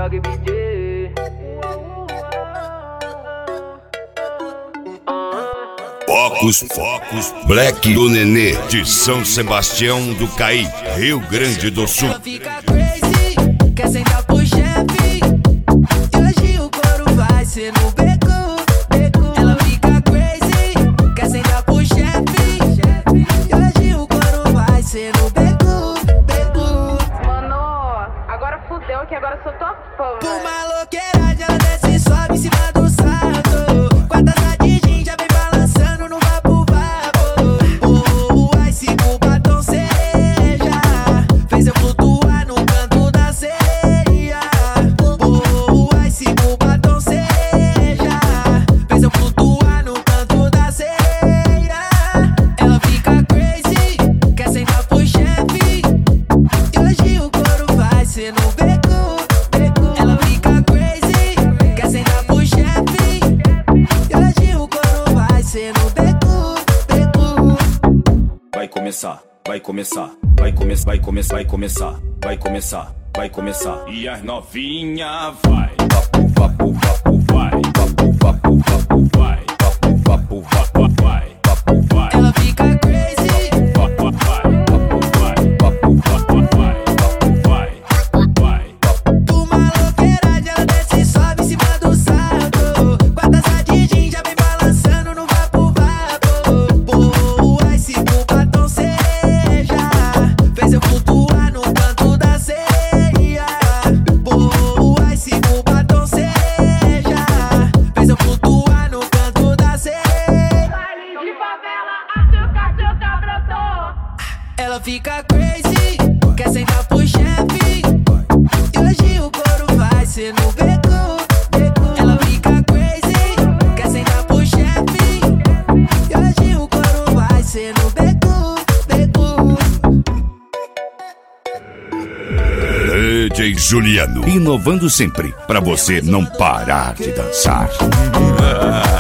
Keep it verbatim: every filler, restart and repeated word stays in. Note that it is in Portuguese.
Dog B J. Focos, focos, Black do Nenê, de São Sebastião do Caí, Rio Grande do Sul. Ela fica crazy, quer sentar pro chefe. E hoje o couro vai ser no beco, beco. Ela fica crazy, quer sentar pro chefe. E hoje o couro vai ser no beco, beco. Mano, agora fudeu que agora sou tua fã. Por maloqueiragem ela desce e sobe em cima do salto. Com a taça de gin já vem balançando no vapo vapo. Oh, ai se o batom cereja fez eu flutuar no canto da sereia. Oh, ai se o batom cereja fez eu flutuar no canto da sereia. Ela fica crazy, quer sentar pro chefe. E hoje o couro vai ser no beco. Ela fica crazy, quer sentar pro chefe. E hoje o couro vai ser no beco, beco. Vai começar, vai começar, vai começar, vai começar, vai começar, vai começar, vai começar. E as novinha vai, vapo, vapo, vapo, vai, vapo, vapo, vapo, vai, vapo, vapo, vapo, vai, vapo, vai. Ela fica crazy, Vapo, vai, vapo, vai, vapo, vapo, vai, vapo, vai, vai, vapo. por maloqueiragem ela desce e sobe em cima do salto. Com a taça de gin já vem balançando no vapo vapo. Oh, ai se o batom cereja fez eu flutuar no canto da sereia. Oh, ai se o batom cereja fez eu flutuar no canto da sereia. Baile de favela, açúcar, açúcar brotou. Ela fica crazy, quer sentar pro chefe. E hoje o couro vai ser no beco, beco. Ela fica crazy, quer sentar pro chefe. E hoje o couro vai ser no beco, beco. D J Juliano, inovando sempre, pra você não parar de dançar.